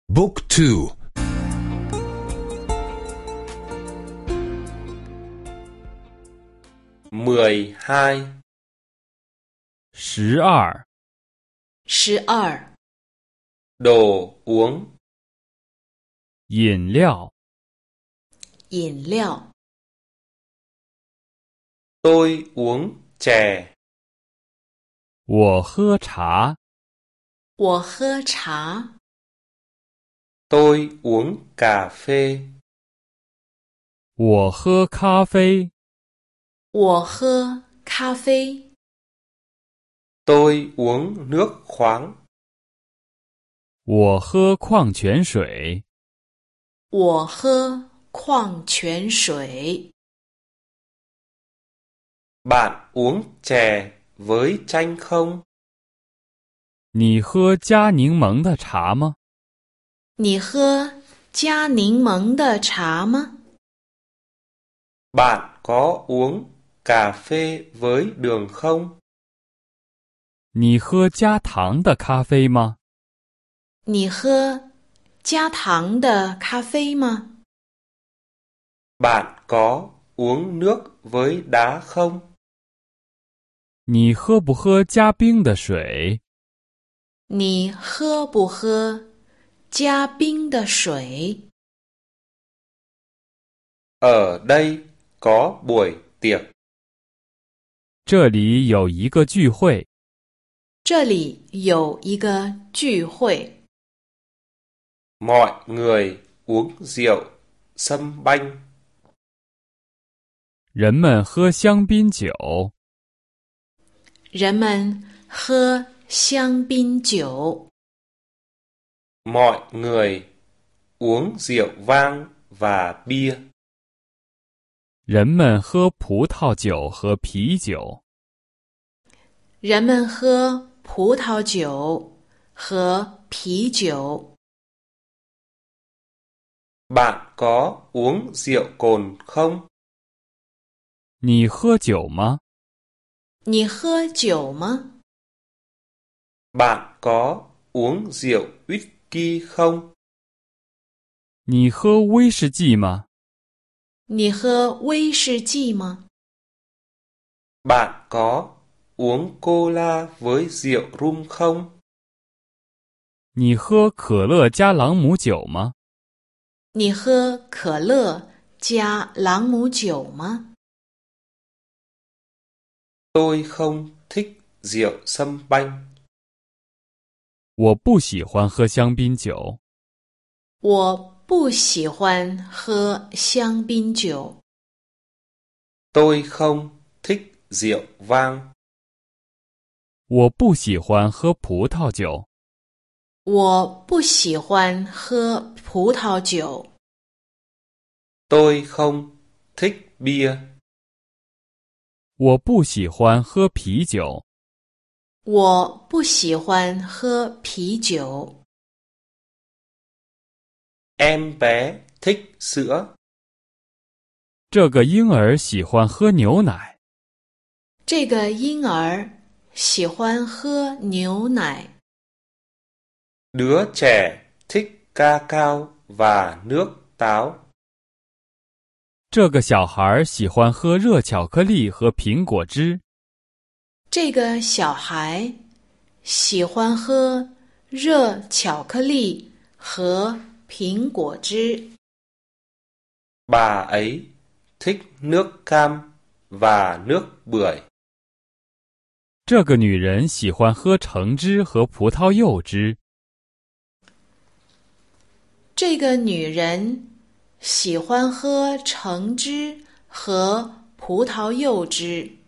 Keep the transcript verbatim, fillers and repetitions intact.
Book two. 十二十二， 十二， đồ uống, 饮料。 饮料。 tôi uống chè, 我喝茶。 我喝茶。 tôi uống cà phê, 我喝咖啡。 我喝咖啡。 tôi uống nước khoáng, 我喝矿泉水。 我喝矿泉水。 bạn uống chè với chanh không? 你喝加柠檬的茶吗？ 你喝加柠檬的茶吗？ Bạn có uống cà phê với đường không? 你喝加糖的咖啡吗？ 你喝加糖的咖啡吗？ Bạn có uống nước với đá không? 你喝不喝加冰的水？ 你喝不喝加冰的水？ Ở đây có buổi tiệc, 这里有一个聚会。 这里有一个聚会， mọi người uống rượu sâm banh, 人们喝香槟酒。 人们喝香槟酒， mọi người uống rượu vang và bia, 人们喝葡萄酒和啤酒。 人们喝葡萄酒和啤酒。 bạn có uống rượu cồn không? 你喝酒吗？ 你喝酒吗？ Bạn có uống rượu whisky không? 你喝威士忌吗？ 你喝威士忌吗？ Bạn có uống cola với rượu rum không? 你喝可乐加朗姆酒吗？ 你喝可乐加朗姆酒吗？ Tôi không thích rượu sâm banh, 我不喜欢喝香槟酒。 我不喜欢喝香槟酒。 tôi không thích rượu vang, 我不喜欢喝葡萄酒。 我不喜欢喝葡萄酒。 tôi không thích bia, 我不喜欢喝啤酒。 我不喜欢喝啤酒。 em bé thích sữa, 这个婴儿喜欢喝牛奶。 这个婴儿喜欢喝牛奶。 đứa trẻ thích ca cao và nước táo, 这个小孩喜欢喝热巧克力和苹果汁。 这个小孩喜欢喝热巧克力和苹果汁。 bà ấy thích nước cam và nước bưởi, 这个女人喜欢喝橙汁和葡萄柚汁。 这个女人喜欢喝橙汁和葡萄柚汁。